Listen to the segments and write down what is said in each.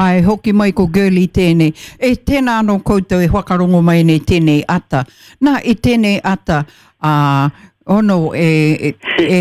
Ai, hoki mai ko girly tēnei. E tēnā anō koutou e whakarongo mai nei tēnei ata. Nā, i tēnei ata, ono he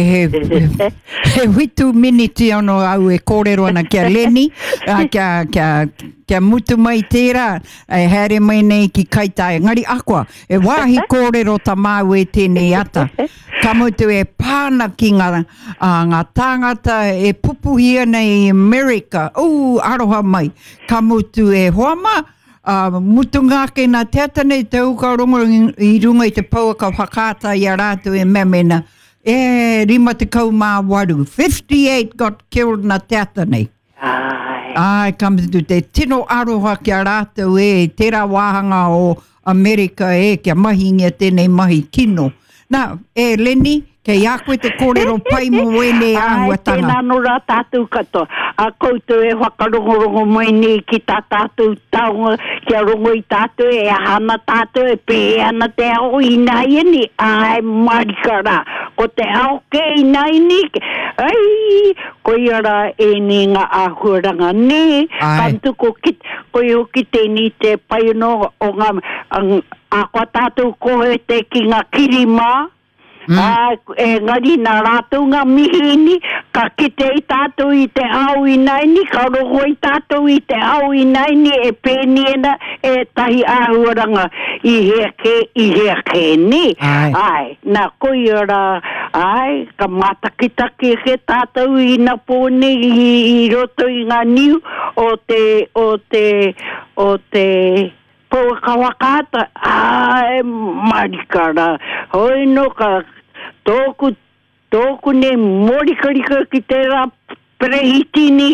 whitu miniti ono au e kōrero ana kia Leni, kia mutu mai tērā, e haere mai nei ki kaitai. Ngari akwa, e wāhi kōrero ta māu e tēnei ata. Ka mutu e pāna ki ngā tāngata e pupuhia nei America. Aroha mai. Ka mutu e hoama, mutu ngāke nā teatanei te uka rongo I runga I te pauaka whakāta I a rātu e memena. Rima te kau mā waru. 58 got killed nā teatanei. Ai, ka mutu te tino aroha ki a rātu tērā wāhanga o Amerika kia mahingia tēnei mahi kino. Nā, Leni, kei a koe te kōrero pai mo wene āhuatanga. Tēnā no rā tātou katoa. A koutou e whakarongorongo mai nei ki tā tātou taonga, kia rongo I tātou e hana tātou e pē ana te ao I nai ni. Ai, marikara. Ko te ao ke I nai ni. Ai, ko I ara e ni ngā āhuaranga ne. Kantu ko ki tēni te pai no o ngā a kua tātou kohe te ki ngā kirima. Ngari nā rātou ngā mihini, ka kite I tātou I te au I nai ni, ka roho I tātou I te au I nai ni, e pēniena e tahi āhuaranga I heke ni. Ai, nā koi ora, ai, ka matakitaki he tātou I nā pōne I roto I ngā niu o te Kawakata, ai, marikara. Hoi no ka tōku ne morikarika ki tērā prehitini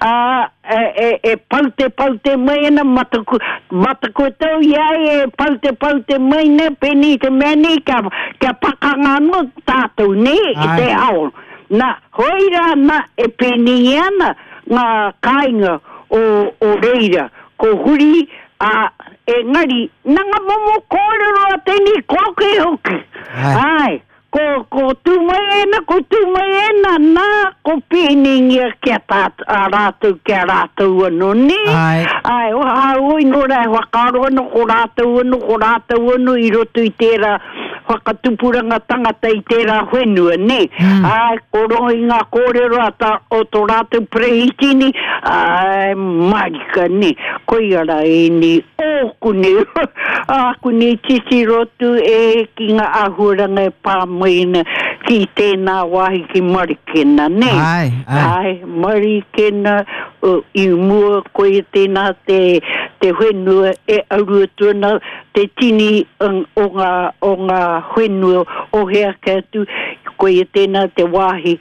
paute mai na mataku tau iai e paute mai ne peni te meni kia pakanga no tātou ne I te ao. Na, hoira na e peni ana ngā kāinga o reira, ko huri ngari, nanga momo kōrero a tēni kōke hoki. Ai, ko tūmai ena, nā, ko pēningia kia rātou anu ne. Ai, oi no rai wakaro anu, ko rātou anu I roto I tērā whakatupuranga tangata I tērā whenua ne. Ai, ko rohi ngā kōrero o tō rātou prehitini, ai, marika ne. Koi ara ni kune. Kune tisi rotu ki ngā ahuranga e pāmoina ki tēnā wahi ki marikena ne. Ai, marikena I mua koe tēnā te whenua e aruatuna te tini o ngā whenua o hea katu koe tēnā te wahi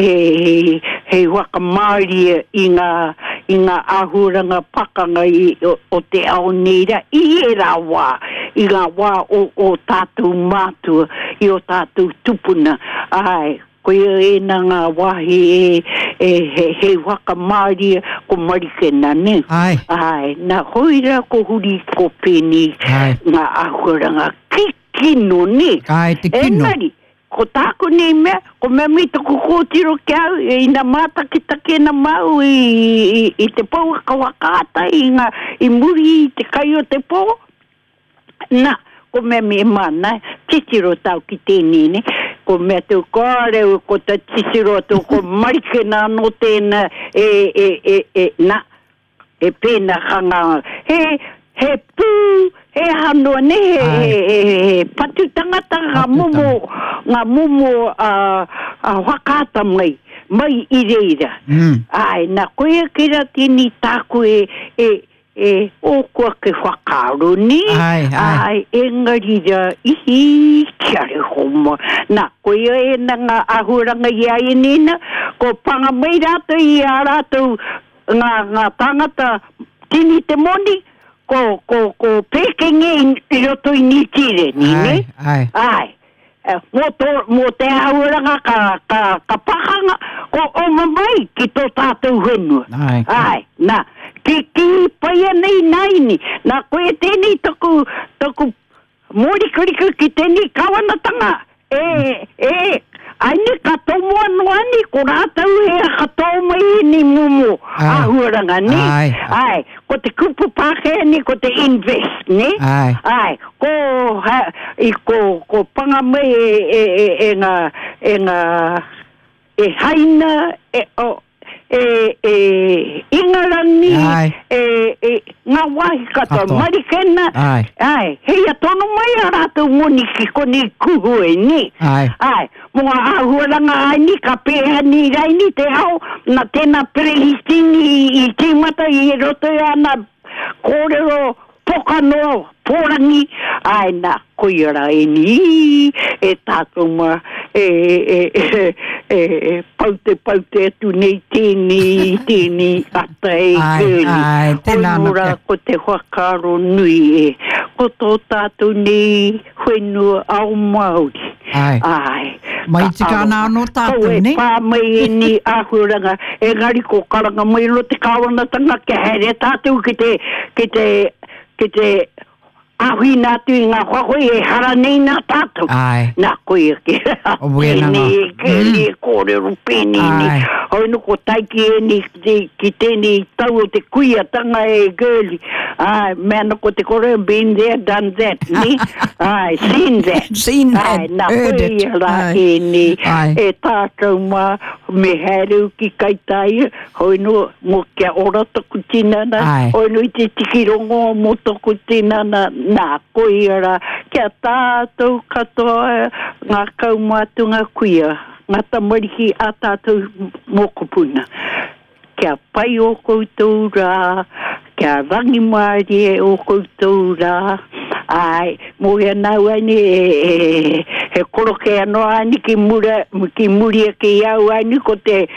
he wakamāria I ngā ahuranga pakanga o te ao neira I e rā wā I ngā wā o tātou mātua I o tātou tupuna ai koe e na ngā wahi he wakamāria ko marikena ne ai na hoira ko huri ko peni ngā ahuranga kino ne ai te kino ko tāko nei mea, ko mea mi taku kōtiro kia au, I nā mātakitake na mau I te pau kawakata, I muri I te kai o te pau. Nā, ko mea mi mana, titiro tau ki tēnei ne, ko mea tau kāreu, ko ta titiro tau, ko marikena no tēnā, nā, e pēna hanga, he pū, he hanoa ne, he patu tangata ngā momo wakata mai I reira. Ai, nā koea kera tēni tāku o kua ke whakaro ni. Ai, engari ra ihi kiare homa. Nā koea na ngā ahuranga iai nena, ko panga mai rātou I a rātou ngā tangata tini te moni, ko pekenge I roto I ni tire ni ne. Ai. Mo te auranga ka pakanga o mamai ki tō tātou whenua. Ai. Nā, ki paia nei naini. Nā koe tēnei taku morikarika ki tēnei kawanatanga. ai ni ka tomo ani ko rātau he ka tomo ni mumu ahuranga ni ai ko te kupu pake ni ko te invest ni ai ko panga mai e haina ingarani ngā wahi katoa marikena hei atono mai a rātou moni ki koni kuhu e ni mga ahuaranga ai ni ka pēha ni rai ni te au na tēnā perehistini i tīmata i roto e ana kōrero pokano porangi ai na koiara e ni e tātou ma paute atu nei tēni ata e gēli koimura ko te whakaro nui ko tō tātou nei whenua au Māori mai tika nā no tātou ne pā mai e ni ahuranga e ngari ko karanga mai lo te kāwanatanga ke here tātou ki te ahui nā tui ngā whakoi e hara nei nā tātou. Nā koe ke pēni e kēni e kōrero pēni ni. Hau no ko taiki e ni ki tēni tau o te kuia tanga e girly. Mea no ko te kore been there, done that. Ni? Seen that. Seen that. Nā koe rā e ni. E tātou mā me hereu ki kaitai. Hau no mo kia ora toku tinana. Hau no I te tikirongo mo toku tinana. Nā koeara, kia tātou katoa ngā kaumātunga kuia, ngā tamariki a tātou mokopuna. Kia pai o koutou rā, kia rangi maari e o koutou rā, mo hea nau ani he koroke anoa ani ki muria ki iau ani ko te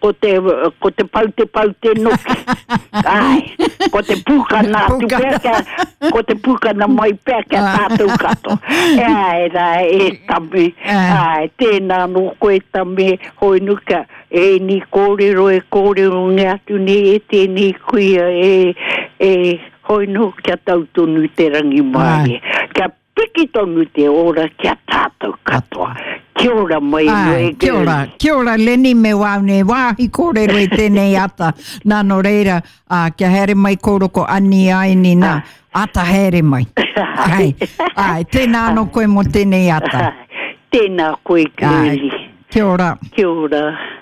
paute noki. Ko te pūkana tu pēka, ko te pūkana mai pēka tātou kato. E tame, tēnā no koe tame, hoi nuka, e ni kōrero nge atu ni e tēni kuia hoi nuka kia tautonu te rangi mai. Kia piki tonu te ora kia tātou katoa. Kia ora mai no kia ora Leni me waune wāhi kōrero e tēnei ata nāno reira kia here mai kōroko ani ai ni nā ata here mai tēnā no koe mo tēnei ata tēnā koe kēri kia ora kia ora